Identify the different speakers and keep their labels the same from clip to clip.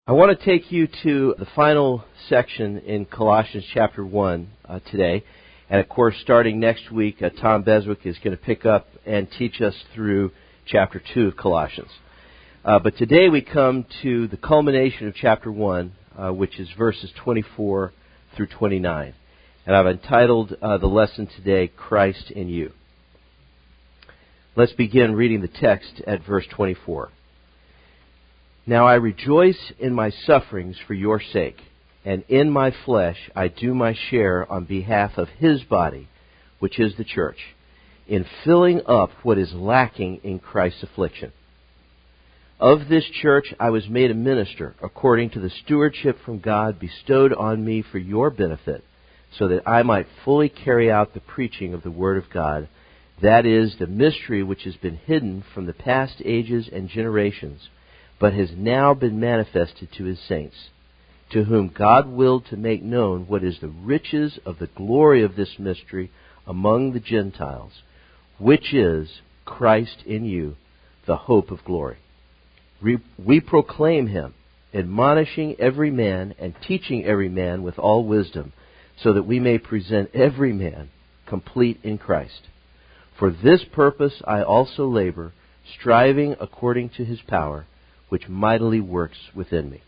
Speaker 1: I want to take you to the final section in Colossians chapter 1 today. And of course, starting next week, Tom Beswick is going to pick up and teach us through chapter 2 of Colossians. But today we come to the culmination of chapter 1, which is verses 24 through 29. And I've entitled the lesson today, Christ in You. Let's begin reading the text at verse 24. Now I rejoice in my sufferings for your sake, and in my flesh I do my share on behalf of His body, which is the church, in filling up what is lacking in Christ's affliction. Of this church I was made a minister, according to the stewardship from God bestowed on me for your benefit, so that I might fully carry out the preaching of the Word of God, that is, the mystery which has been hidden from the past ages and generations, but has now been manifested to His saints, to whom God willed to make known what is the riches of the glory of this mystery among the Gentiles, which is Christ in you, the hope of glory. We proclaim Him, admonishing every man and teaching every man with all wisdom, so that we may present every man complete in Christ. For this purpose I also labor, striving according to His power, which mightily works within me.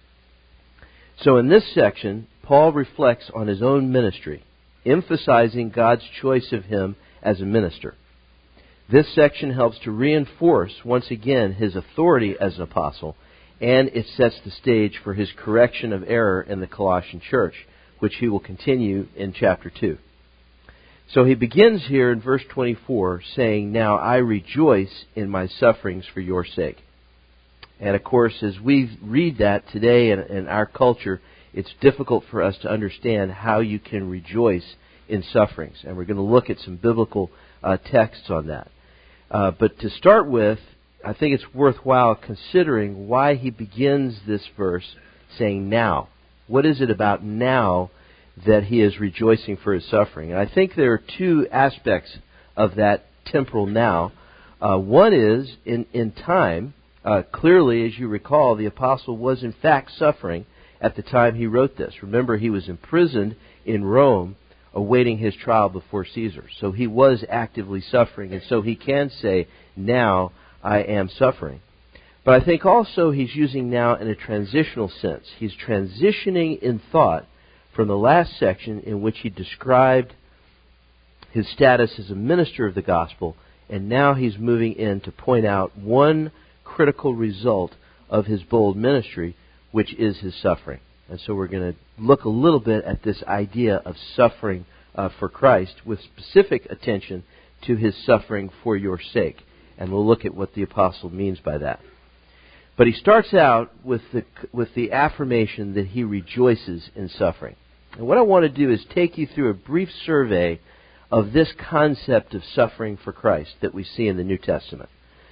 Speaker 1: So in this section, Paul reflects on his own ministry, emphasizing God's choice of him as a minister. This section helps to reinforce, once again, his authority as an apostle, and it sets the stage for his correction of error in the Colossian church, which he will continue in chapter 2. So he begins here in verse 24 saying, Now I rejoice in my sufferings for your sake. And of course, as we read that today in our culture, it's difficult for us to understand how you can rejoice in sufferings. And we're going to look at some biblical texts on that. But to start with, I think it's worthwhile considering why he begins this verse saying now. What is it about now that he is rejoicing for his suffering? And I think there are two aspects of that temporal now. One is in time. Clearly, as you recall, the apostle was in fact suffering at the time he wrote this. Remember, he was imprisoned in Rome awaiting his trial before Caesar. So he was actively suffering, and so he can say, now I am suffering. But I think also he's using now in a transitional sense. He's transitioning in thought from the last section in which he described his status as a minister of the gospel, and now he's moving in to point out one critical result of his bold ministry, which is his suffering. And so we're going to look a little bit at this idea of suffering for Christ with specific attention to his suffering for your sake. And we'll look at what the apostle means by that. But he starts out with the affirmation that he rejoices in suffering. And what I want to do is take you through a brief survey of this concept of suffering for Christ that we see in the New Testament.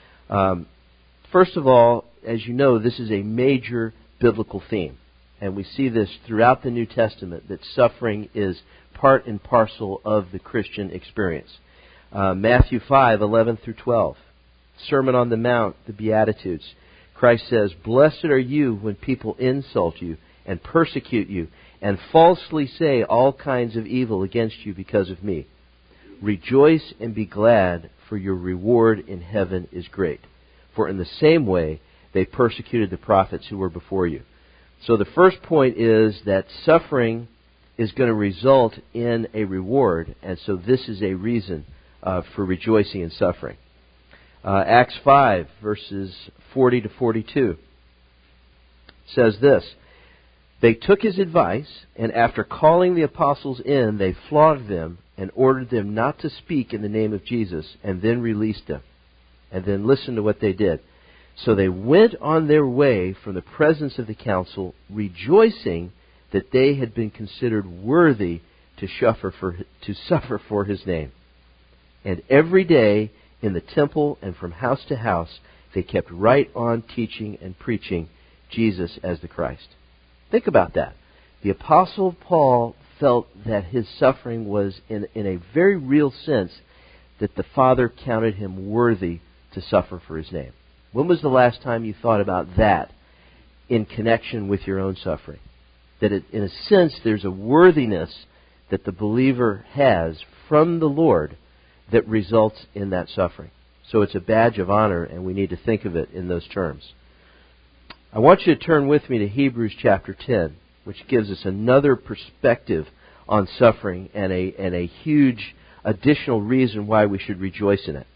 Speaker 1: First of all, as you know, this is a major biblical theme. And we see this throughout the New Testament, that suffering is part and parcel of the Christian experience. Matthew 5:11 through 12. Sermon on the Mount, the Beatitudes. Christ says, Blessed are you when people insult you and persecute you and falsely say all kinds of evil against you because of me. Rejoice and be glad, for your reward in heaven is great. For in the same way they persecuted the prophets who were before you. So the first point is that suffering is going to result in a reward, and so this is a reason for rejoicing in suffering. Acts 5, verses 40 to 42 says this, They took his advice, and after calling the apostles in, they flogged them and ordered them not to speak in the name of Jesus, and then released them. And then listen to what they did. So they went on their way from the presence of the council, rejoicing that they had been considered worthy to suffer for his name. And every day in the temple and from house to house, they kept right on teaching and preaching Jesus as the Christ. Think about that. The Apostle Paul felt that his suffering was, in a very real sense, that the Father counted him worthy to suffer for his name. When was the last time you thought about that in connection with your own suffering. That in a sense, there's a worthiness that the believer has from the Lord that results in that suffering. So it's a badge of honor, and we need to think of it in those terms. I want you to turn with me to Hebrews chapter 10, which gives us another perspective on suffering and a huge additional reason why we should rejoice in it.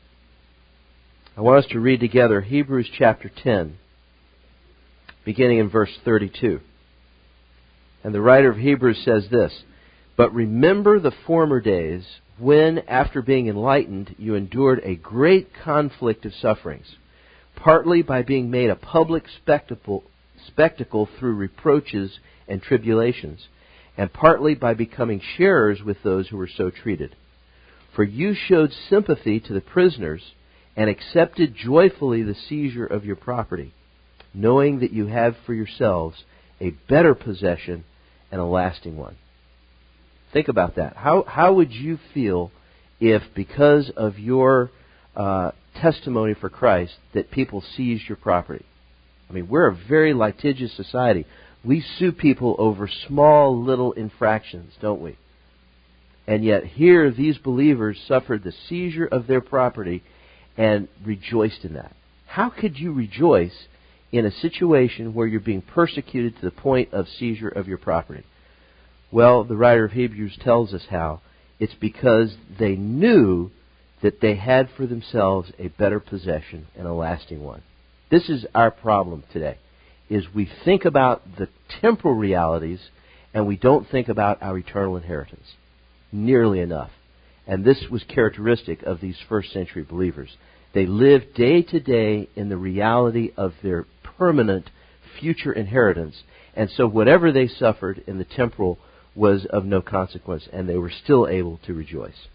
Speaker 1: I want us to read together Hebrews chapter 10, beginning in verse 32. And the writer of Hebrews says this, "But remember the former days when, after being enlightened, you endured a great conflict of sufferings, partly by being made a public spectacle through reproaches and tribulations, and partly by becoming sharers with those who were so treated. For you showed sympathy to the prisoners and accepted joyfully the seizure of your property, knowing that you have for yourselves a better possession and a lasting one." Think about that. How would you feel if, because of your testimony for Christ, that people seized your property? I mean, we're a very litigious society. We sue people over small little infractions, don't we? And yet here these believers suffered the seizure of their property and rejoiced in that. How could you rejoice in a situation where you're being persecuted to the point of seizure of your property? Well, the writer of Hebrews tells us how. It's because they knew that they had for themselves a better possession and a lasting one. This is our problem today, is we think about the temporal realities and we don't think about our eternal inheritance nearly enough. And this was characteristic of these first century believers. They lived day to day in the reality of their permanent future inheritance. And so whatever they suffered in the temporal was of no consequence, and they were still able to rejoice.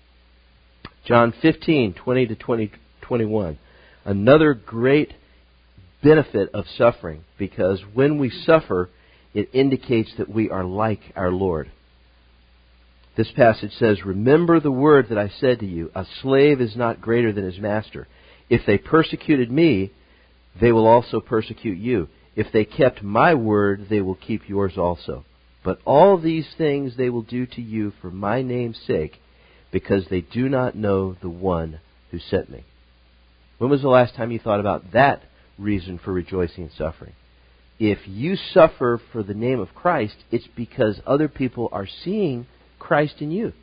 Speaker 1: John 15, 20 to 21. Another great benefit of suffering, because when we suffer, it indicates that we are like our Lord. This passage says, "Remember the word that I said to you, a slave is not greater than his master. If they persecuted me, they will also persecute you. If they kept my word, they will keep yours also. But all these things they will do to you for my name's sake, because they do not know the one who sent me." When was the last time you thought about that reason for rejoicing in suffering? If you suffer for the name of Christ, it's because other people are seeing Christ in you.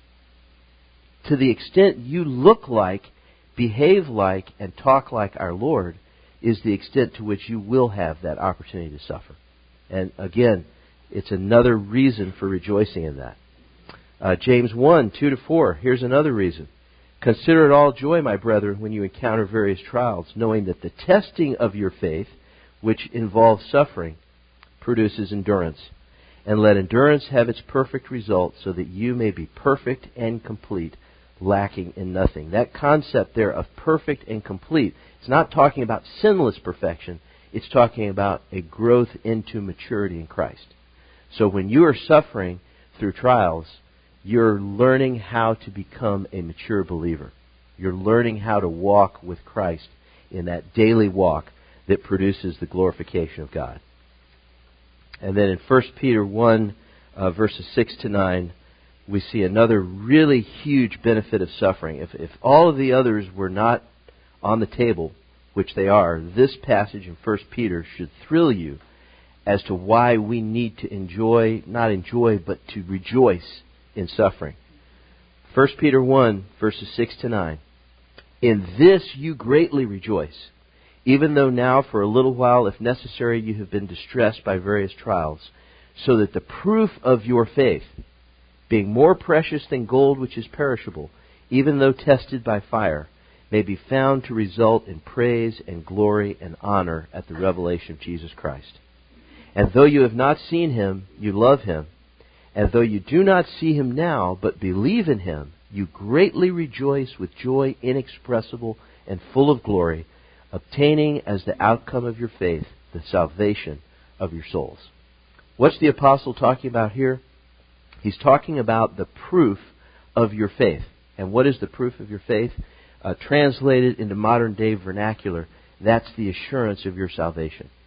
Speaker 1: To the extent you look like, behave like, and talk like our Lord is the extent to which you will have that opportunity to suffer. And again, it's another reason for rejoicing in that. James 1, 2 to 4, here's another reason. "Consider it all joy, my brethren, when you encounter various trials, knowing that the testing of your faith, which involves suffering, produces endurance. And let endurance have its perfect result, so that you may be perfect and complete, lacking in nothing." That concept there of perfect and complete, it's not talking about sinless perfection. It's talking about a growth into maturity in Christ. So when you are suffering through trials, you're learning how to become a mature believer. You're learning how to walk with Christ in that daily walk that produces the glorification of God. And then in 1 Peter 1, verses 6 to 9, we see another really huge benefit of suffering. If all of the others were not on the table, which they are, this passage in 1 Peter should thrill you as to why we need to but to rejoice in suffering. 1 Peter 1, verses 6 to 9. "In this you greatly rejoice, even though now for a little while, if necessary, you have been distressed by various trials, so that the proof of your faith, being more precious than gold which is perishable, even though tested by fire, may be found to result in praise and glory and honor at the revelation of Jesus Christ. And though you have not seen him, you love him. And though you do not see him now, but believe in him, you greatly rejoice with joy inexpressible and full of glory, obtaining as the outcome of your faith the salvation of your souls." What's the apostle talking about here? He's talking about the proof of your faith. And what is the proof of your faith? Translated into modern day vernacular, that's the assurance of your salvation.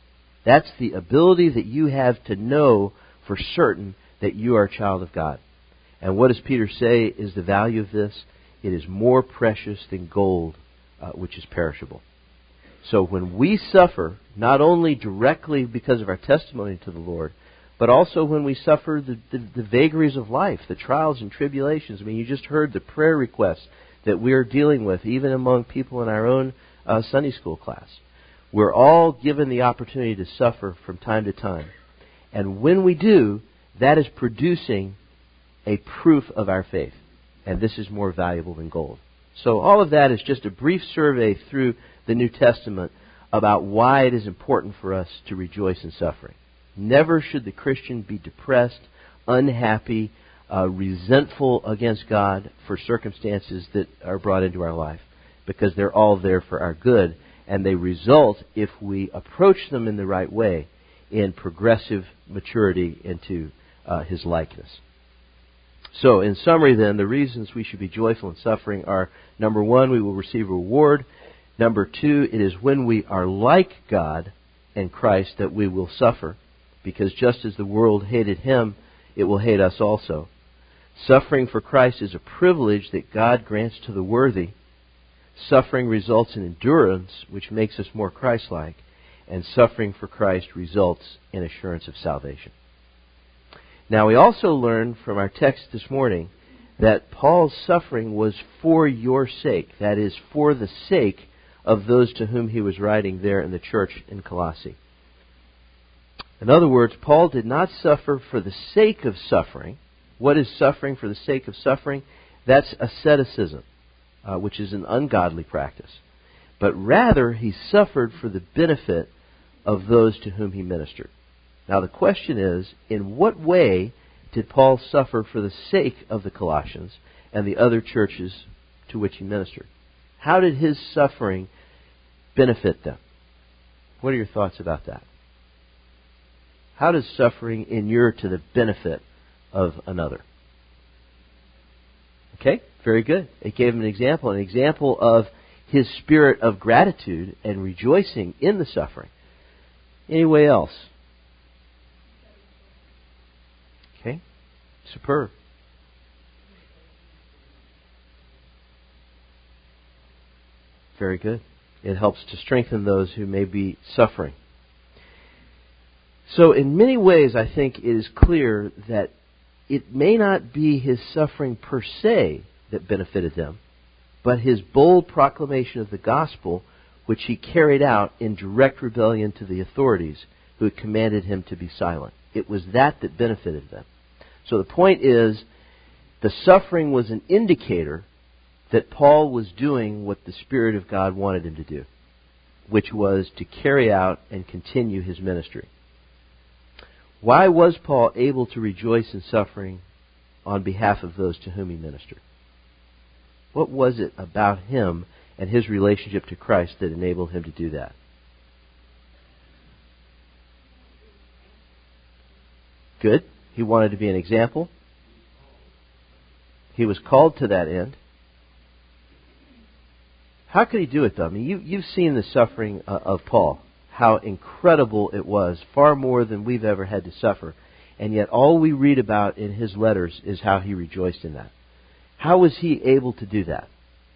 Speaker 1: That's the ability that you have to know for certain that you are a child of God. And what does Peter say is the value of this? It is more precious than gold, which is perishable. So when we suffer, not only directly because of our testimony to the Lord, but also when we suffer the vagaries of life, the trials and tribulations. I mean, you just heard the prayer requests that we are dealing with, even among people in our own Sunday school class. We're all given the opportunity to suffer from time to time. And when we do, that is producing a proof of our faith. And this is more valuable than gold. So all of that is just a brief survey through the New Testament about why it is important for us to rejoice in suffering. Never should the Christian be depressed, unhappy, resentful against God for circumstances that are brought into our life, because they're all there for our good, and they result, if we approach them in the right way, in progressive maturity into His likeness. So, in summary then, the reasons we should be joyful in suffering are, number one, we will receive a reward. Number two, it is when we are like God and Christ that we will suffer, because just as the world hated Him, it will hate us also. Suffering for Christ is a privilege that God grants to the worthy. Suffering results in endurance, which makes us more Christ-like, and suffering for Christ results in assurance of salvation. Now, we also learned from our text this morning that Paul's suffering was for your sake. That is, for the sake of those to whom he was writing there in the church in Colossae. In other words, Paul did not suffer for the sake of suffering. What is suffering for the sake of suffering? That's asceticism, which is an ungodly practice. But rather, he suffered for the benefit of those to whom he ministered. Now the question is, in what way did Paul suffer for the sake of the Colossians and the other churches to which he ministered? How did his suffering benefit them? What are your thoughts about that? How does suffering inure to the benefit of another? Okay, very good. It gave him an example of his spirit of gratitude and rejoicing in the suffering. Any way else? Okay, superb. Very good. It helps to strengthen those who may be suffering. So in many ways, I think it is clear that it may not be his suffering per se that benefited them, but his bold proclamation of the gospel, which he carried out in direct rebellion to the authorities who had commanded him to be silent. It was that benefited them. So the point is, the suffering was an indicator that Paul was doing what the Spirit of God wanted him to do, which was to carry out and continue his ministry. Why was Paul able to rejoice in suffering on behalf of those to whom he ministered? What was it about him and his relationship to Christ that enabled him to do that? Good. He wanted to be an example. He was called to that end. How could he do it, though? I mean, you've seen the suffering of Paul, how incredible it was, far more than we've ever had to suffer. And yet all we read about in his letters is how he rejoiced in that. How was he able to do that?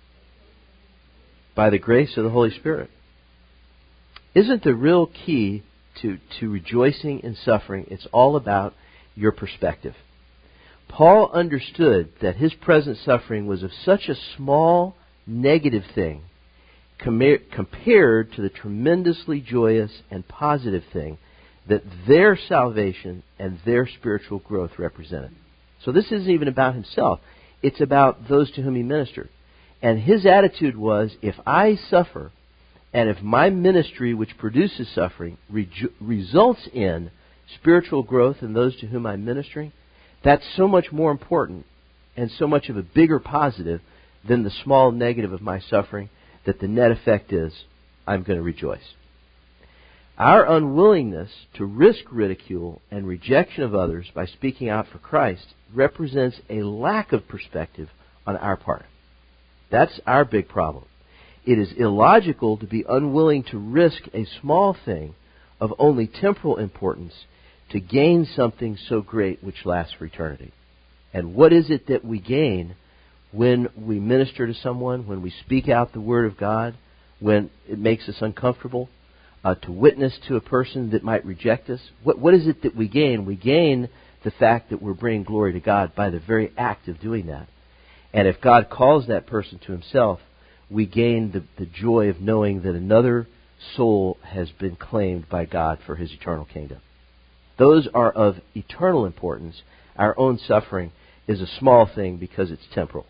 Speaker 1: By the grace of the Holy Spirit. Isn't the real key to rejoicing in suffering, it's all about your perspective. Paul understood that his present suffering was of such a small negative thing compared to the tremendously joyous and positive thing that their salvation and their spiritual growth represented. So this isn't even about himself. It's about those to whom he ministered. And his attitude was, if I suffer, and if my ministry, which produces suffering, results in spiritual growth in those to whom I'm ministering, that's so much more important and so much of a bigger positive than the small negative of my suffering, that the net effect is, I'm going to rejoice. Our unwillingness to risk ridicule and rejection of others by speaking out for Christ represents a lack of perspective on our part. That's our big problem. It is illogical to be unwilling to risk a small thing of only temporal importance to gain something so great which lasts for eternity. And what is it that we gain when we minister to someone, when we speak out the Word of God, when it makes us uncomfortable, to witness to a person that might reject us? What is it that we gain? We gain the fact that we're bringing glory to God by the very act of doing that. And if God calls that person to Himself, we gain the joy of knowing that another soul has been claimed by God for His eternal kingdom. Those are of eternal importance. Our own suffering is a small thing because it's temporal.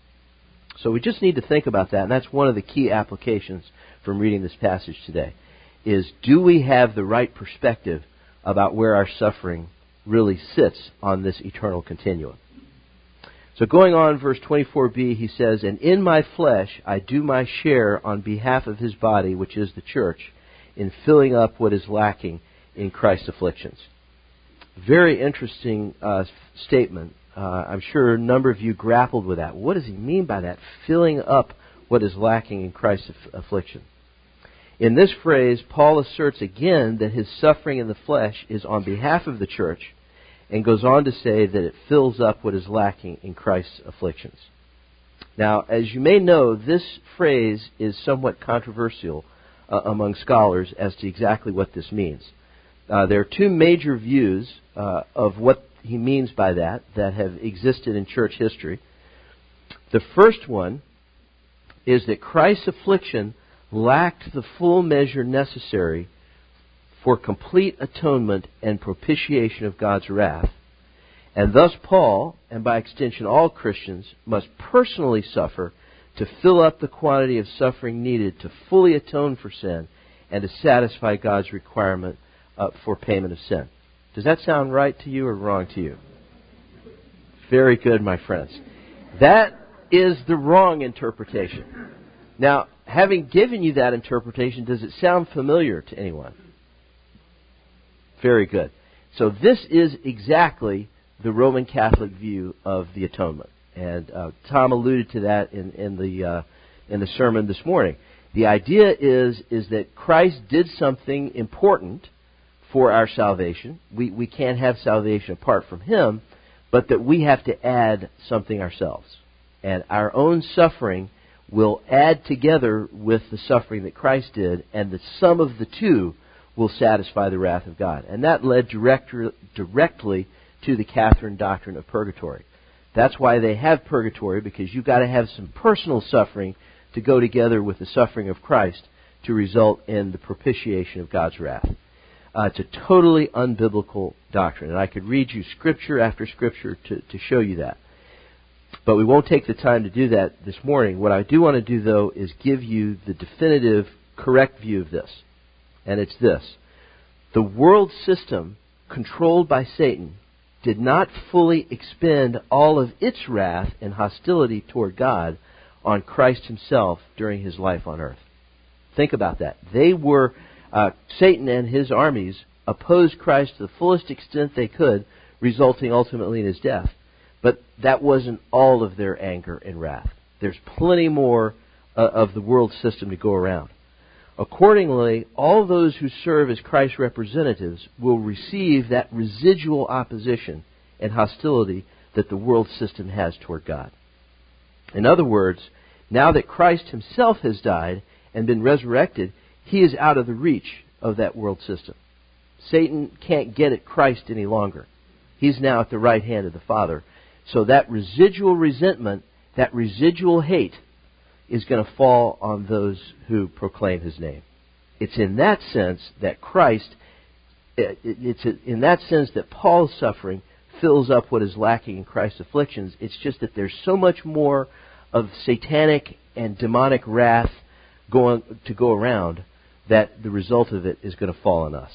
Speaker 1: So we just need to think about that, and that's one of the key applications from reading this passage today, is do we have the right perspective about where our suffering really sits on this eternal continuum? So going on, verse 24b, he says, "And in my flesh I do my share on behalf of His body, which is the church, in filling up what is lacking in Christ's afflictions." Very interesting statement. I'm sure a number of you grappled with that. What does he mean by that? Filling up what is lacking in Christ's affliction. In this phrase, Paul asserts again that his suffering in the flesh is on behalf of the church, and goes on to say that it fills up what is lacking in Christ's afflictions. Now, as you may know, this phrase is somewhat controversial among scholars as to exactly what this means. There are two major views of what he means by that have existed in church history. The first one is that Christ's affliction lacked the full measure necessary for complete atonement and propitiation of God's wrath. And thus Paul, and by extension all Christians, must personally suffer to fill up the quantity of suffering needed to fully atone for sin and to satisfy God's requirement for payment of sin. Does that sound right to you or wrong to you? Very good, my friends. That is the wrong interpretation. Now, having given you that interpretation, does it sound familiar to anyone? Very good. So this is exactly the Roman Catholic view of the atonement. And Tom alluded to that in the sermon this morning. The idea is that Christ did something important for our salvation. We can't have salvation apart from Him, but that we have to add something ourselves. And our own suffering will add together with the suffering that Christ did, and the sum of the two will satisfy the wrath of God. And that led directly to the Catherine doctrine of purgatory. That's why they have purgatory, because you've got to have some personal suffering to go together with the suffering of Christ to result in the propitiation of God's wrath. It's a totally unbiblical doctrine, and I could read you scripture after scripture to show you that. But we won't take the time to do that this morning. What I do want to do, though, is give you the definitive, correct view of this. And it's this. The world system controlled by Satan did not fully expend all of its wrath and hostility toward God on Christ Himself during His life on earth. Think about that. Satan and his armies opposed Christ to the fullest extent they could, resulting ultimately in His death. But that wasn't all of their anger and wrath. There's plenty more of the world system to go around. Accordingly, all those who serve as Christ's representatives will receive that residual opposition and hostility that the world system has toward God. In other words, now that Christ Himself has died and been resurrected, He is out of the reach of that world system. Satan can't get at Christ any longer. He's now at the right hand of the Father. So that residual resentment, that residual hate, is going to fall on those who proclaim His name. It's in that sense that it's in that sense that Paul's suffering fills up what is lacking in Christ's afflictions. It's just that there's so much more of satanic and demonic wrath to go around that the result of it is going to fall on us.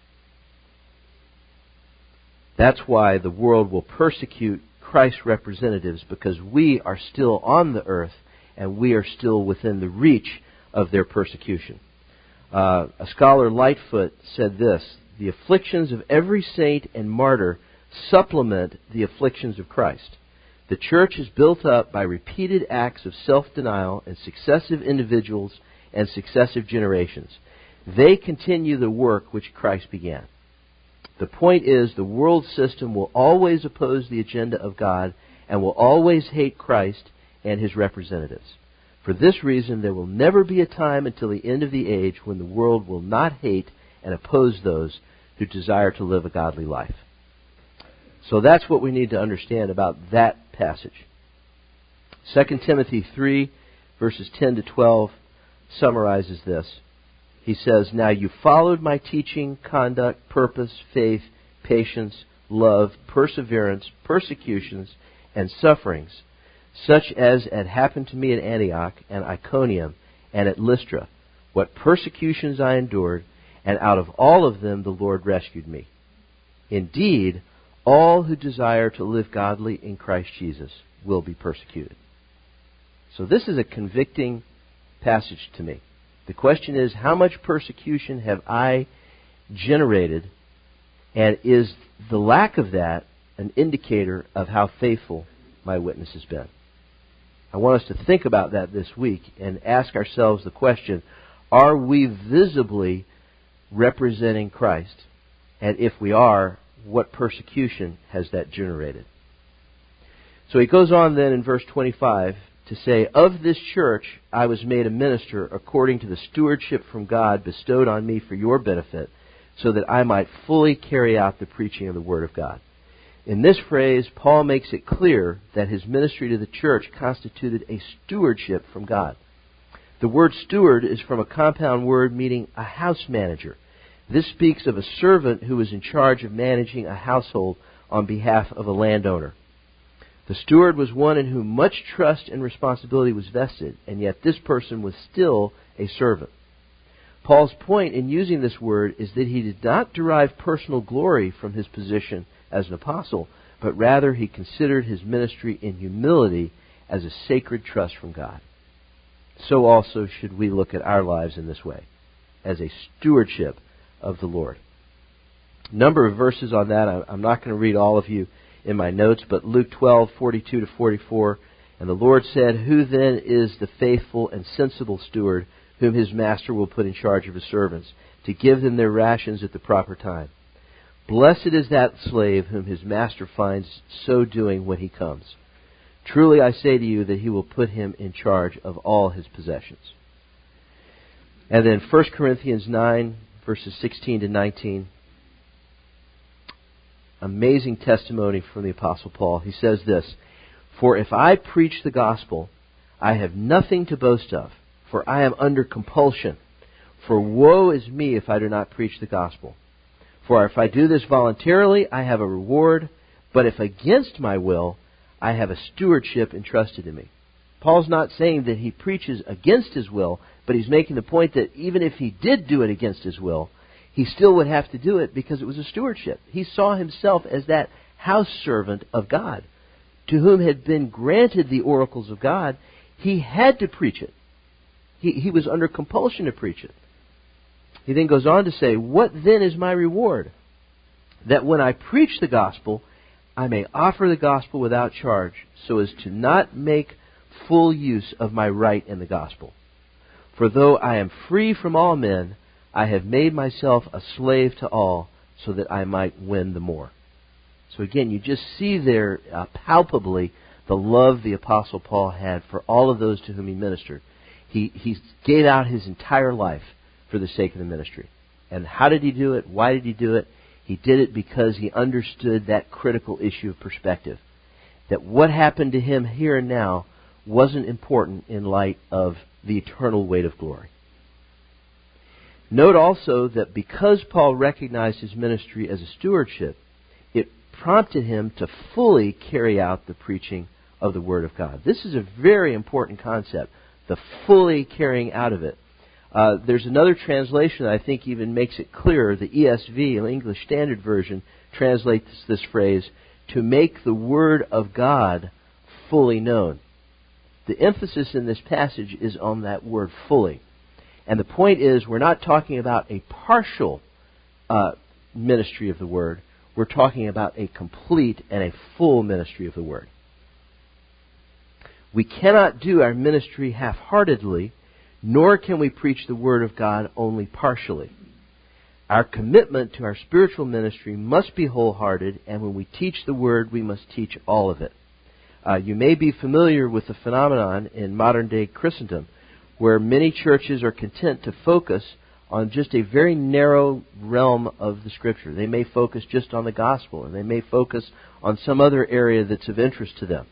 Speaker 1: That's why the world will persecute Christ's representatives, because we are still on the earth and we are still within the reach of their persecution. A scholar, Lightfoot, said this: "The afflictions of every saint and martyr supplement the afflictions of Christ. The church is built up by repeated acts of self-denial in successive individuals and successive generations. They continue the work which Christ began. The point is, the world system will always oppose the agenda of God and will always hate Christ and His representatives. For this reason, there will never be a time until the end of the age when the world will not hate and oppose those who desire to live a godly life. So that's what we need to understand about that passage. 2 Timothy 3, verses 10 to 12, summarizes this. He says, "Now you followed my teaching, conduct, purpose, faith, patience, love, perseverance, persecutions, and sufferings, such as had happened to me at Antioch and Iconium and at Lystra. What persecutions I endured, and out of all of them the Lord rescued me. Indeed, all who desire to live godly in Christ Jesus will be persecuted." So this is a convicting passage to me. The question is, how much persecution have I generated, and is the lack of that an indicator of how faithful my witness has been? I want us to think about that this week and ask ourselves the question, are we visibly representing Christ? And if we are, what persecution has that generated? So he goes on then in verse 25 to say, "Of this church I was made a minister according to the stewardship from God bestowed on me for your benefit, so that I might fully carry out the preaching of the Word of God." In this phrase, Paul makes it clear that his ministry to the church constituted a stewardship from God. The word steward is from a compound word meaning a house manager. This speaks of a servant who is in charge of managing a household on behalf of a landowner. The steward was one in whom much trust and responsibility was vested, and yet this person was still a servant. Paul's point in using this word is that he did not derive personal glory from his position as an apostle, but rather he considered his ministry in humility as a sacred trust from God. So also should we look at our lives in this way, as a stewardship of the Lord. Number of verses on that. I'm not going to read all of you in my notes, but Luke 12:42 to 44, "And the Lord said, Who then is the faithful and sensible steward whom his master will put in charge of his servants, to give them their rations at the proper time? Blessed is that slave whom his master finds so doing when he comes. Truly I say to you that he will put him in charge of all his possessions." And then 1 Corinthians 9, verses 16 to 19. Amazing testimony from the Apostle Paul. He says this, "For if I preach the gospel, I have nothing to boast of, for I am under compulsion. For woe is me if I do not preach the gospel. For if I do this voluntarily, I have a reward, but if against my will, I have a stewardship entrusted to me." Paul's not saying that he preaches against his will, but he's making the point that even if he did do it against his will, he still would have to do it because it was a stewardship. He saw himself as that house servant of God, to whom had been granted the oracles of God. He had to preach it. He was under compulsion to preach it. He then goes on to say, "What then is my reward? That when I preach the gospel, I may offer the gospel without charge, so as to not make full use of my right in the gospel. For though I am free from all men, I have made myself a slave to all, so that I might win the more." So again, you just see there palpably the love the Apostle Paul had for all of those to whom he ministered. He gave out his entire life for the sake of the ministry. And how did he do it? Why did he do it? He did it because he understood that critical issue of perspective. That what happened to him here and now wasn't important in light of the eternal weight of glory. Note also that because Paul recognized his ministry as a stewardship, it prompted him to fully carry out the preaching of the Word of God. This is a very important concept, the fully carrying out of it. There's another translation that I think even makes it clearer. The ESV, the English Standard Version, translates this phrase, "to make the Word of God fully known." The emphasis in this passage is on that word fully. And the point is, we're not talking about a partial ministry of the Word. We're talking about a complete and a full ministry of the Word. We cannot do our ministry half-heartedly, Nor can we preach the Word of God only partially. Our commitment to our spiritual ministry must be wholehearted, and when we teach the Word, we must teach all of it. You may be familiar with the phenomenon in modern-day Christendom, where many churches are content to focus on just a very narrow realm of the Scripture. They may focus just on the gospel, and they may focus on some other area that's of interest to them.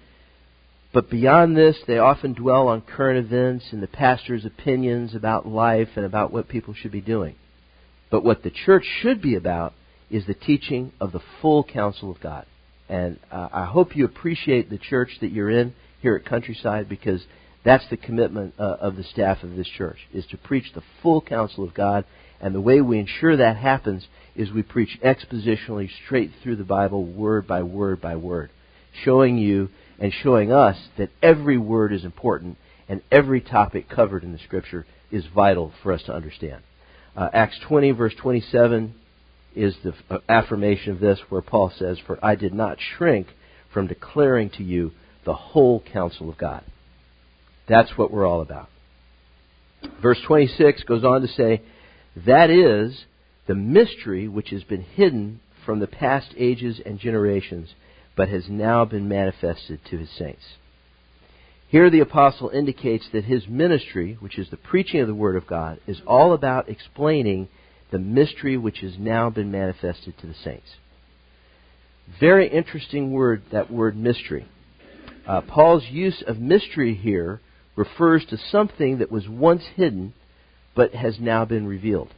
Speaker 1: But beyond this, they often dwell on current events and the pastor's opinions about life and about what people should be doing. But what the church should be about is the teaching of the full counsel of God. And I hope you appreciate the church that you're in here at Countryside, because that's the commitment of the staff of this church, is to preach the full counsel of God. And the way we ensure that happens is we preach expositionally straight through the Bible, word by word by word, showing you and showing us that every word is important and every topic covered in the Scripture is vital for us to understand. Acts 20, verse 27 is the affirmation of this, where Paul says, "For I did not shrink from declaring to you the whole counsel of God." That's what we're all about. Verse 26 goes on to say, "That is the mystery which has been hidden from the past ages and generations, but has now been manifested to His saints." Here the apostle indicates that his ministry, which is the preaching of the Word of God, is all about explaining the mystery which has now been manifested to the saints. Very interesting word, that word mystery. Paul's use of mystery here refers to something that was once hidden but has now been revealed.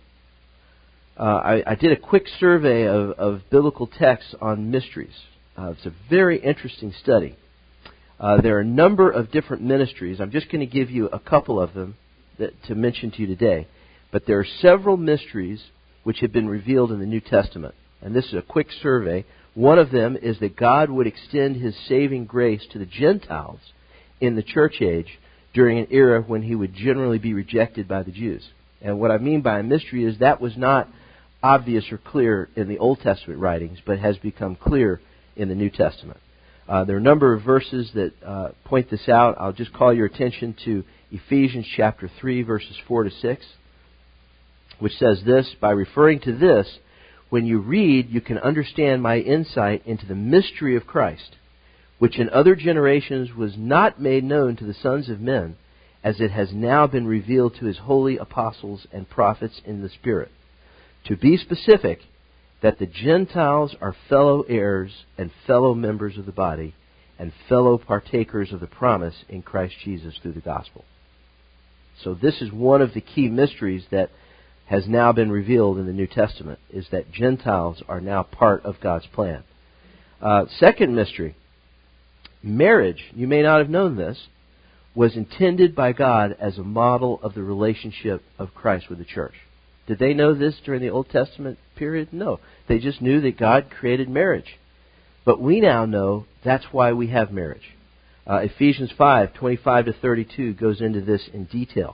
Speaker 1: I did a quick survey of biblical texts on mysteries. It's a very interesting study. There are a number of different ministries. I'm just going to give you a couple of them to mention to you today. But there are several mysteries which have been revealed in the New Testament. And this is a quick survey. One of them is that God would extend His saving grace to the Gentiles in the church age during an era when He would generally be rejected by the Jews. And what I mean by a mystery is that was not obvious or clear in the Old Testament writings, but has become clear in the New Testament. There are a number of verses that point this out. I'll just call your attention to Ephesians chapter 3, verses 4 to 6, which says this, "By referring to this, when you read, you can understand my insight into the mystery of Christ, which in other generations was not made known to the sons of men, as it has now been revealed to His holy apostles and prophets in the Spirit. To be specific, that the Gentiles are fellow heirs and fellow members of the body, and fellow partakers of the promise in Christ Jesus through the gospel." So this is one of the key mysteries that has now been revealed in the New Testament, is that Gentiles are now part of God's plan. Second mystery, marriage, you may not have known this, was intended by God as a model of the relationship of Christ with the church. Did they know this during the Old Testament period? No. They just knew that God created marriage. But we now know that's why we have marriage. Ephesians 5, 25 to 32 goes into this in detail.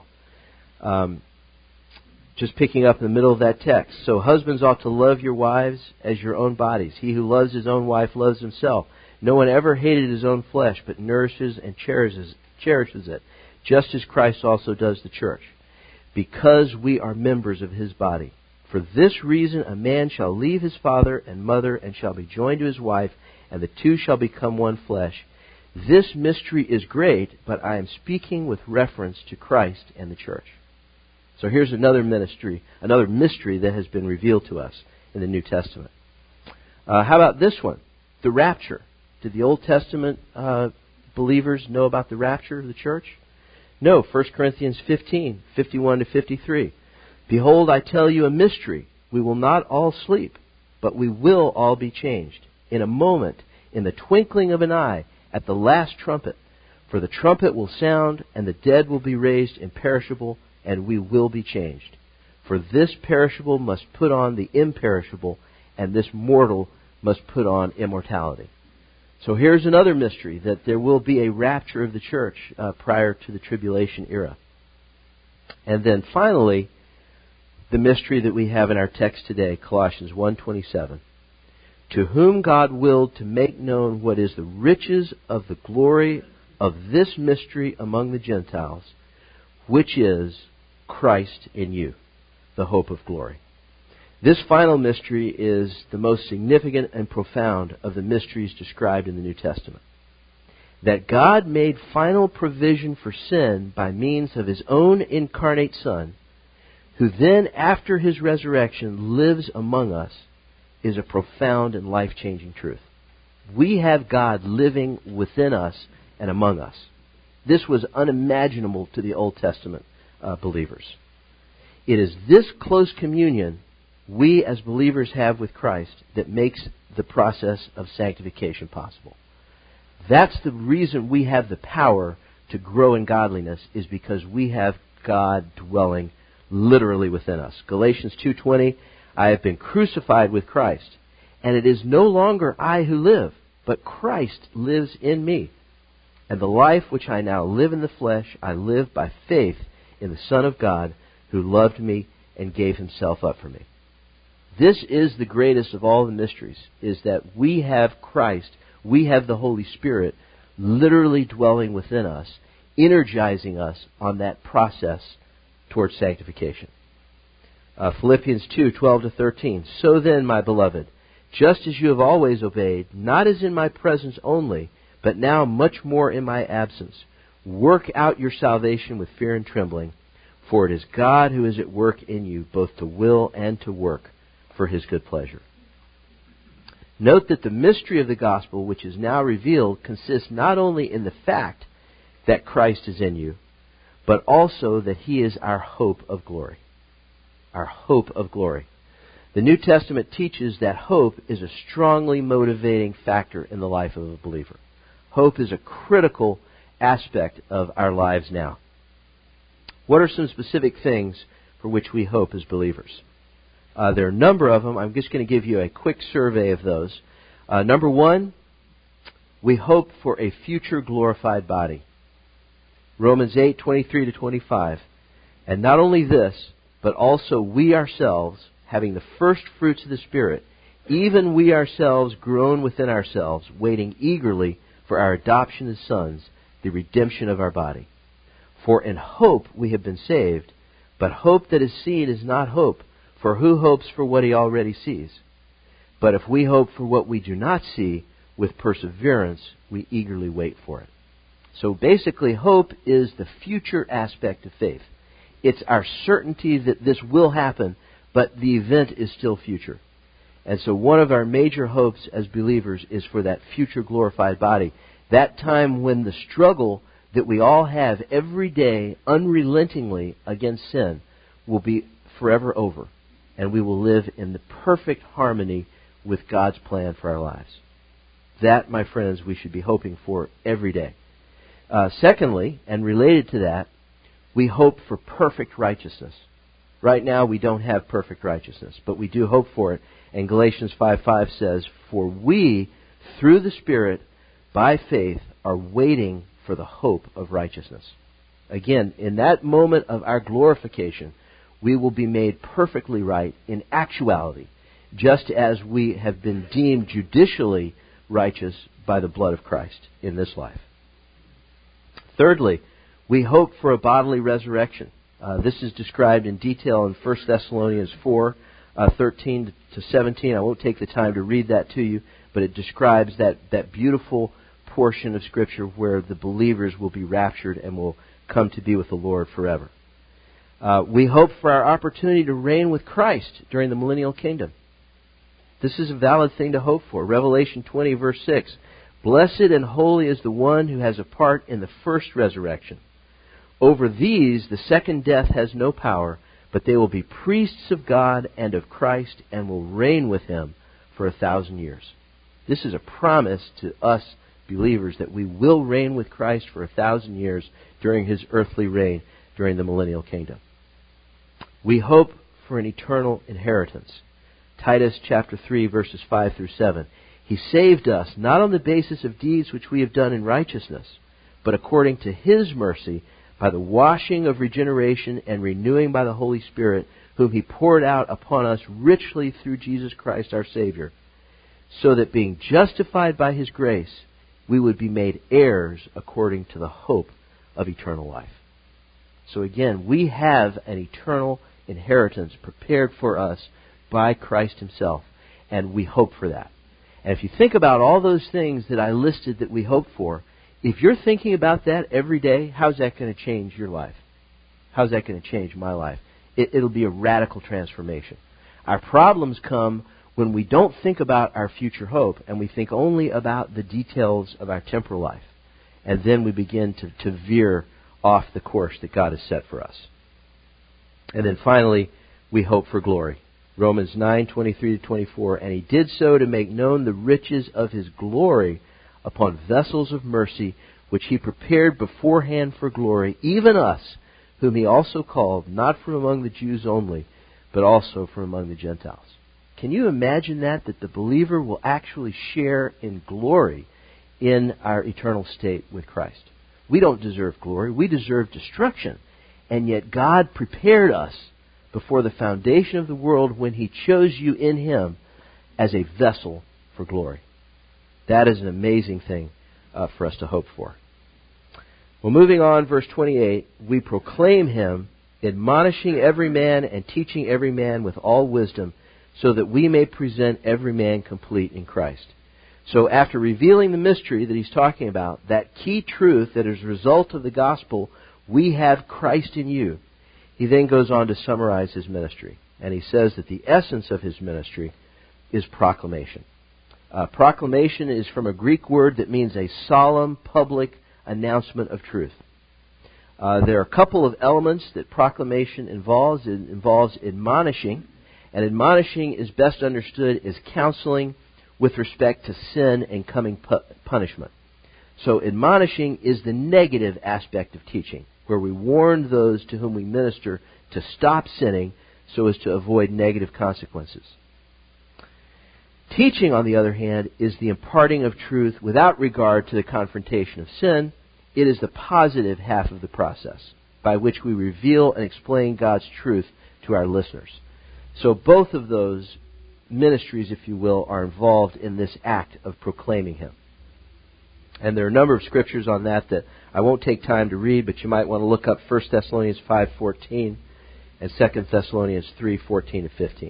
Speaker 1: Just picking up in the middle of that text. "So husbands ought to love your wives as your own bodies. He who loves his own wife loves himself. No one ever hated his own flesh, but nourishes and cherishes it, just as Christ also does the church, because we are members of His body. For this reason a man shall leave his father and mother and shall be joined to his wife, and the two shall become one flesh. This mystery is great, but I am speaking with reference to Christ and the church." So here's another mystery that has been revealed to us in the New Testament. How about this one? The rapture. Did the Old Testament believers know about the rapture of the church? No. 1 Corinthians 15, 51 to 53. "Behold, I tell you a mystery. We will not all sleep, but we will all be changed. In a moment, in the twinkling of an eye, at the last trumpet. For the trumpet will sound, and the dead will be raised imperishable, and we will be changed. For this perishable must put on the imperishable, and this mortal must put on immortality." So here's another mystery, that there will be a rapture of the church prior to the tribulation era. And then finally, the mystery that we have in our text today, Colossians 1:27. "To whom God willed to make known what is the riches of the glory of this mystery among the Gentiles, which is Christ in you, the hope of glory. This final mystery is the most significant and profound of the mysteries described in the New Testament. That God made final provision for sin by means of His own incarnate Son, who then, after His resurrection, lives among us, is a profound and life-changing truth. We have God living within us and among us. This was unimaginable to the Old Testament believers. It is this close communion we as believers have with Christ that makes the process of sanctification possible. That's the reason we have the power to grow in godliness, is because we have God dwelling literally within us. Galatians 2:20, I have been crucified with Christ, and it is no longer I who live, but Christ lives in me. And the life which I now live in the flesh, I live by faith in the Son of God, who loved me and gave Himself up for me. This is the greatest of all the mysteries, is that we have Christ, we have the Holy Spirit literally dwelling within us, energizing us on that process towards sanctification. Philippians 2:12-13. So then, my beloved, just as you have always obeyed, not as in my presence only, but now much more in my absence, work out your salvation with fear and trembling, for it is God who is at work in you, both to will and to work for His good pleasure. Note that the mystery of the gospel, which is now revealed, consists not only in the fact that Christ is in you, but also that He is our hope of glory. Our hope of glory. The New Testament teaches that hope is a strongly motivating factor in the life of a believer. Hope is a critical aspect of our lives now. What are some specific things for which we hope as believers? There are a number of them. I'm just going to give you a quick survey of those. Number one, we hope for a future glorified body. Romans 8:23-25. And not only this, but also we ourselves, having the first fruits of the Spirit, even we ourselves groan within ourselves, waiting eagerly for our adoption as sons, the redemption of our body. For in hope we have been saved, but hope that is seen is not hope. For who hopes for what he already sees? But if we hope for what we do not see, with perseverance we eagerly wait for it. So basically, hope is the future aspect of faith. It's our certainty that this will happen, but the event is still future. And so one of our major hopes as believers is for that future glorified body. That time when the struggle that we all have every day unrelentingly against sin will be forever over. And we will live in the perfect harmony with God's plan for our lives. That, my friends, we should be hoping for every day. Secondly, and related to that, we hope for perfect righteousness. Right now we don't have perfect righteousness, but we do hope for it. And Galatians 5:5 says, for we, through the Spirit, by faith, are waiting for the hope of righteousness. Again, in that moment of our glorification, we will be made perfectly right in actuality, just as we have been deemed judicially righteous by the blood of Christ in this life. Thirdly, we hope for a bodily resurrection. This is described in detail in 1 Thessalonians 4:13-17. I won't take the time to read that to you, but it describes that beautiful portion of Scripture where the believers will be raptured and will come to be with the Lord forever. We hope for our opportunity to reign with Christ during the millennial kingdom. This is a valid thing to hope for. Revelation 20, verse 6. Blessed and holy is the one who has a part in the first resurrection. Over these the second death has no power, but they will be priests of God and of Christ and will reign with Him for 1,000 years. This is a promise to us believers that we will reign with Christ for 1,000 years during His earthly reign during the millennial kingdom. We hope for an eternal inheritance. Titus chapter 3, verses 5-7. He saved us not on the basis of deeds which we have done in righteousness, but according to His mercy, by the washing of regeneration and renewing by the Holy Spirit, whom He poured out upon us richly through Jesus Christ our Savior, so that being justified by His grace, we would be made heirs according to the hope of eternal life. So again, we have an eternal inheritance prepared for us by Christ Himself, and we hope for that. And if you think about all those things that I listed that we hope for, if you're thinking about that every day, how's that going to change your life? How's that going to change my life? It'll be a radical transformation. Our problems come when we don't think about our future hope and we think only about the details of our temporal life. And then we begin to veer off the course that God has set for us. And then finally, we hope for glory. Romans 9:23-24, and He did so to make known the riches of His glory upon vessels of mercy, which He prepared beforehand for glory, even us, whom He also called, not from among the Jews only, but also from among the Gentiles. Can you imagine that the believer will actually share in glory in our eternal state with Christ? We don't deserve glory. We deserve destruction. And yet God prepared us before the foundation of the world when He chose you in Him as a vessel for glory. That is an amazing thing for us to hope for. Well, moving on, verse 28, we proclaim Him, admonishing every man and teaching every man with all wisdom, so that we may present every man complete in Christ. So after revealing the mystery that he's talking about, that key truth that is a result of the gospel, we have Christ in you, he then goes on to summarize his ministry. And he says that the essence of his ministry is proclamation. Proclamation is from a Greek word that means a solemn public announcement of truth. There are a couple of elements that proclamation involves. It involves admonishing. And admonishing is best understood as counseling with respect to sin and coming punishment. So admonishing is the negative aspect of teaching, where we warn those to whom we minister to stop sinning so as to avoid negative consequences. Teaching, on the other hand, is the imparting of truth without regard to the confrontation of sin. It is the positive half of the process by which we reveal and explain God's truth to our listeners. So both of those ministries, if you will, are involved in this act of proclaiming Him. And there are a number of scriptures on that I won't take time to read, but you might want to look up 1 Thessalonians 5:14 and 2 Thessalonians 3:14-15.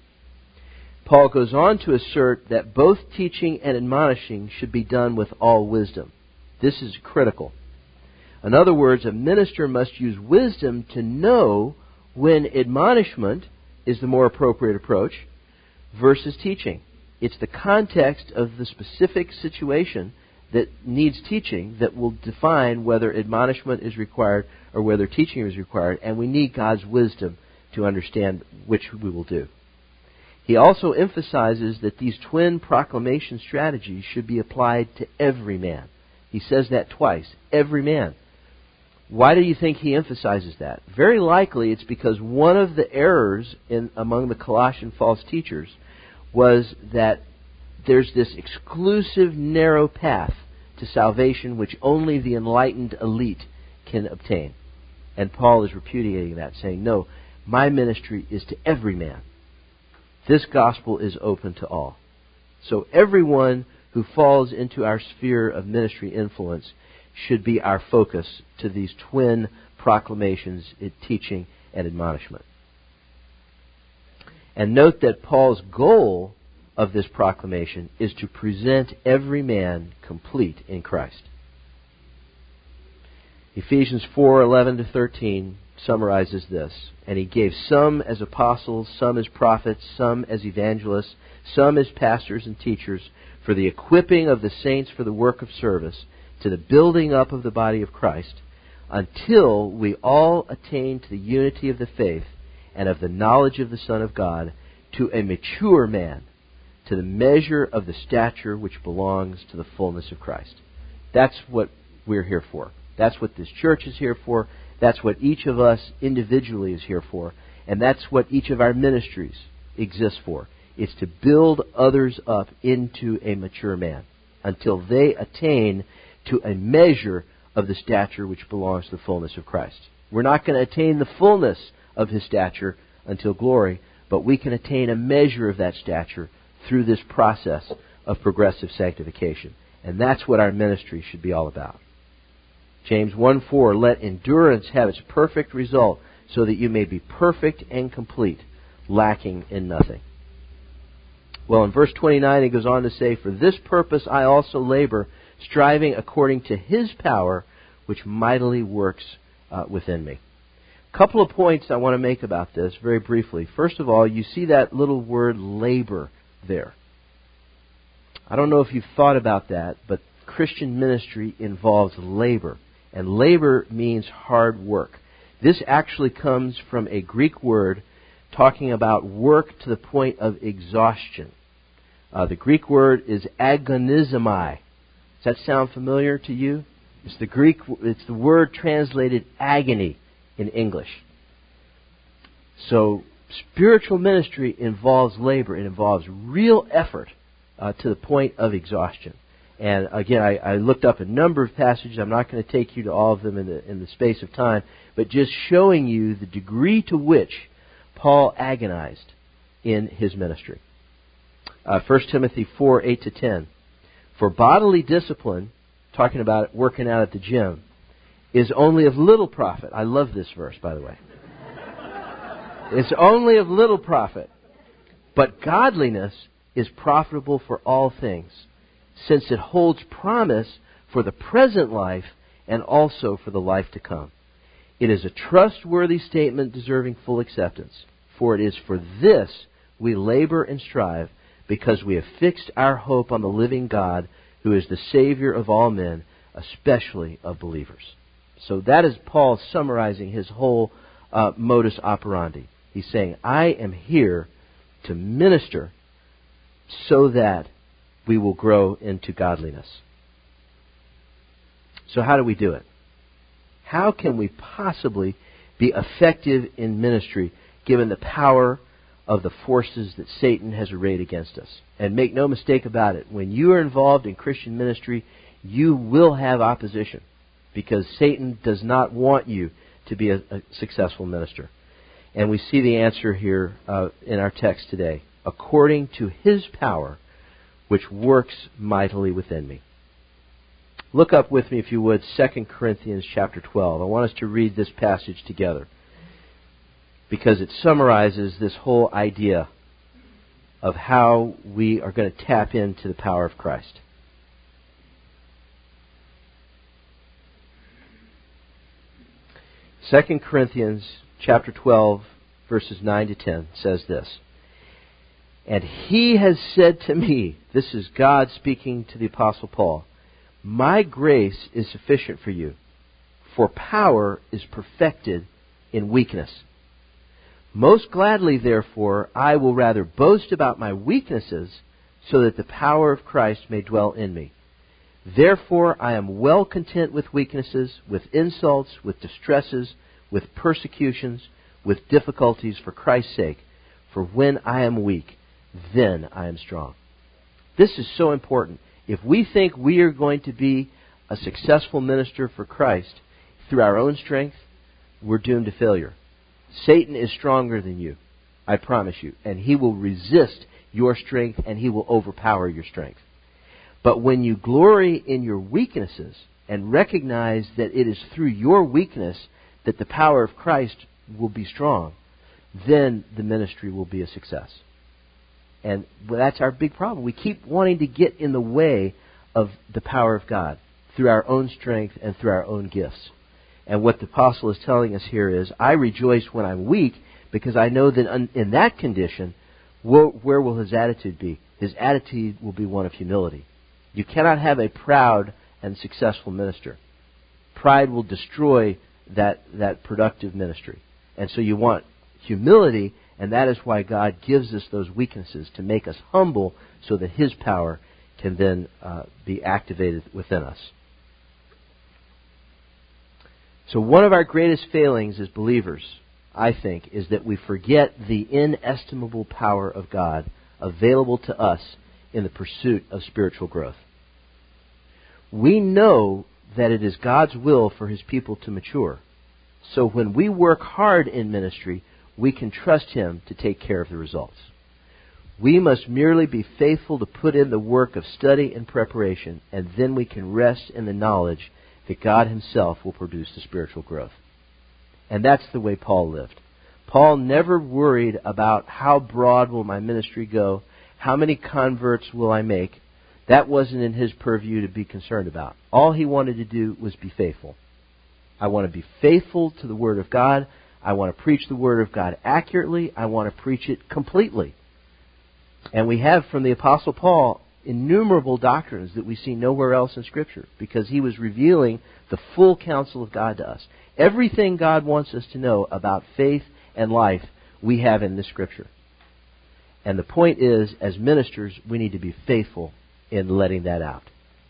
Speaker 1: Paul goes on to assert that both teaching and admonishing should be done with all wisdom. This is critical. In other words, a minister must use wisdom to know when admonishment is the more appropriate approach versus teaching. It's the context of the specific situation that needs teaching that will define whether admonishment is required or whether teaching is required, and we need God's wisdom to understand which we will do. He also emphasizes that these twin proclamation strategies should be applied to every man. He says that twice, every man. Why do you think he emphasizes that? Very likely it's because one of the errors among the Colossian false teachers was that there's this exclusive narrow path to salvation which only the enlightened elite can obtain. And Paul is repudiating that, saying, no, my ministry is to every man. This gospel is open to all. So everyone who falls into our sphere of ministry influence should be our focus to these twin proclamations, teaching and admonishment. And note that Paul's goal of this proclamation is to present every man complete in Christ. Ephesians 4:11-13 summarizes this. And he gave some as apostles, some as prophets, some as evangelists, some as pastors and teachers, for the equipping of the saints for the work of service, to the building up of the body of Christ, until we all attain to the unity of the faith and of the knowledge of the Son of God, to a mature man, to the measure of the stature which belongs to the fullness of Christ. That's what we're here for. That's what this church is here for. That's what each of us individually is here for. And that's what each of our ministries exists for. It's to build others up into a mature man until they attain to a measure of the stature which belongs to the fullness of Christ. We're not going to attain the fullness of His stature until glory, but we can attain a measure of that stature through this process of progressive sanctification. And that's what our ministry should be all about. James 1:4, let endurance have its perfect result, so that you may be perfect and complete, lacking in nothing. Well, in verse 29, he goes on to say, for this purpose I also labor, striving according to His power, which mightily works within me. A couple of points I want to make about this very briefly. First of all, you see that little word labor there. I don't know if you've thought about that, but Christian ministry involves labor. And labor means hard work. This actually comes from a Greek word talking about work to the point of exhaustion. The Greek word is agonizomai. Does that sound familiar to you? It's the word translated agony in English. So spiritual ministry involves labor. It involves real effort to the point of exhaustion. And again, I looked up a number of passages. I'm not going to take you to all of them in the space of time, but just showing you the degree to which Paul agonized in his ministry. 1 Timothy 4:8-10. For bodily discipline, talking about working out at the gym, is only of little profit. I love this verse, by the way. It's only of little profit. But godliness is profitable for all things, since it holds promise for the present life and also for the life to come. It is a trustworthy statement deserving full acceptance, for it is for this we labor and strive, because we have fixed our hope on the living God, who is the Savior of all men, especially of believers. So that is Paul summarizing his whole modus operandi. He's saying, I am here to minister so that we will grow into godliness. So how do we do it? How can we possibly be effective in ministry given the power of the forces that Satan has arrayed against us? And make no mistake about it, when you are involved in Christian ministry, you will have opposition, because Satan does not want you to be a successful minister. And we see the answer here in our text today. According to His power, which works mightily within me. Look up with me, if you would, 2 Corinthians chapter 12. I want us to read this passage together, because it summarizes this whole idea of how we are going to tap into the power of Christ. 2 Corinthians chapter 12, verses 9-10 says this. And He has said to me, this is God speaking to the Apostle Paul, my grace is sufficient for you, for power is perfected in weakness. Most gladly, therefore, I will rather boast about my weaknesses, so that the power of Christ may dwell in me. Therefore, I am well content with weaknesses, with insults, with distresses, with persecutions, with difficulties for Christ's sake. For when I am weak, then I am strong. This is so important. If we think we are going to be a successful minister for Christ through our own strength, we're doomed to failure. Satan is stronger than you, I promise you, and he will resist your strength and he will overpower your strength. But when you glory in your weaknesses and recognize that it is through your weakness that the power of Christ will be strong, then the ministry will be a success. And that's our big problem. We keep wanting to get in the way of the power of God through our own strength and through our own gifts. And what the apostle is telling us here is, I rejoice when I'm weak, because I know that in that condition, where will his attitude be? His attitude will be one of humility. You cannot have a proud and successful minister. Pride will destroy that productive ministry. And so you want humility, and that is why God gives us those weaknesses, to make us humble so that His power can then be activated within us. So one of our greatest failings as believers, I think, is that we forget the inestimable power of God available to us in the pursuit of spiritual growth. We know that it is God's will for His people to mature. So when we work hard in ministry, we can trust Him to take care of the results. We must merely be faithful to put in the work of study and preparation, and then we can rest in the knowledge that God himself will produce the spiritual growth. And that's the way Paul lived. Paul never worried about how broad will my ministry go, how many converts will I make. That wasn't in his purview to be concerned about. All he wanted to do was be faithful. I want to be faithful to the Word of God. I want to preach the Word of God accurately. I want to preach it completely. And we have from the Apostle Paul innumerable doctrines that we see nowhere else in Scripture, because he was revealing the full counsel of God to us. Everything God wants us to know about faith and life, we have in this Scripture. And the point is, as ministers, we need to be faithful in letting that out.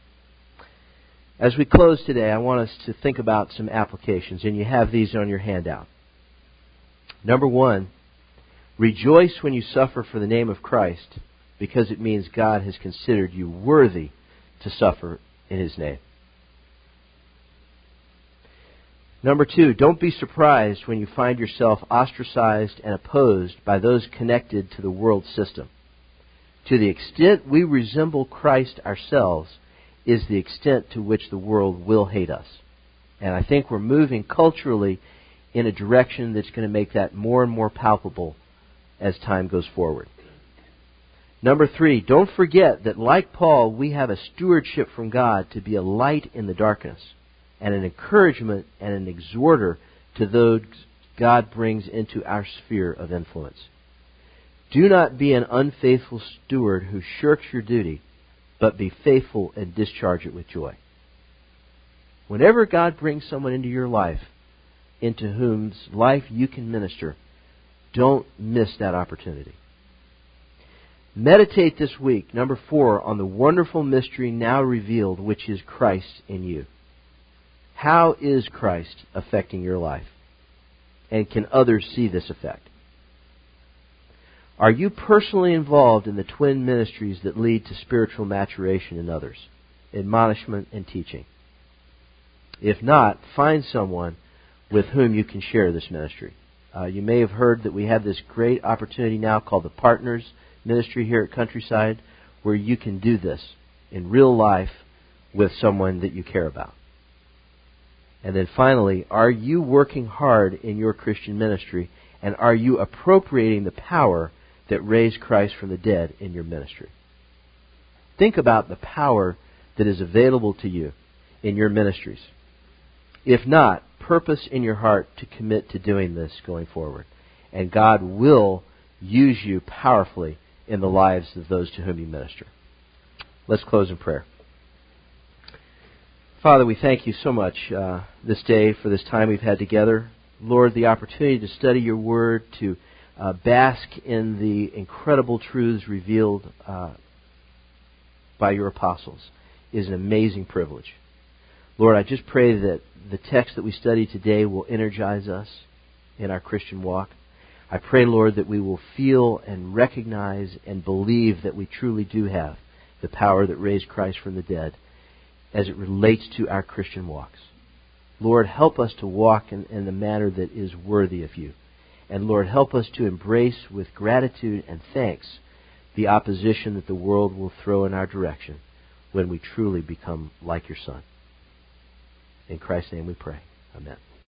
Speaker 1: As we close today, I want us to think about some applications, and you have these on your handout. Number one, rejoice when you suffer for the name of Christ, because it means God has considered you worthy to suffer in His name. Number two, don't be surprised when you find yourself ostracized and opposed by those connected to the world system. To the extent we resemble Christ ourselves is the extent to which the world will hate us. And I think we're moving culturally in a direction that's going to make that more and more palpable as time goes forward. Number three, don't forget that like Paul, we have a stewardship from God to be a light in the darkness and an encouragement and an exhorter to those God brings into our sphere of influence. Do not be an unfaithful steward who shirks your duty, but be faithful and discharge it with joy. Whenever God brings someone into your life, into whose life you can minister, don't miss that opportunity. Meditate this week, number 4, on the wonderful mystery now revealed, which is Christ in you. How is Christ affecting your life? And can others see this effect? Are you personally involved in the twin ministries that lead to spiritual maturation in others, admonishment and teaching? If not, find someone with whom you can share this ministry. You may have heard that we have this great opportunity now called the Partners Ministry here at Countryside, where you can do this in real life with someone that you care about. And then finally, are you working hard in your Christian ministry, and are you appropriating the power that raised Christ from the dead in your ministry? Think about the power that is available to you in your ministries. If not, purpose in your heart to commit to doing this going forward. And God will use you powerfully in the lives of those to whom you minister. Let's close in prayer. Father, we thank you so much this day for this time we've had together. Lord, the opportunity to study your word, to bask in the incredible truths revealed by your apostles is an amazing privilege. Lord, I just pray that the text that we study today will energize us in our Christian walk. I pray, Lord, that we will feel and recognize and believe that we truly do have the power that raised Christ from the dead as it relates to our Christian walks. Lord, help us to walk in the manner that is worthy of you. And Lord, help us to embrace with gratitude and thanks the opposition that the world will throw in our direction when we truly become like your Son. In Christ's name we pray. Amen.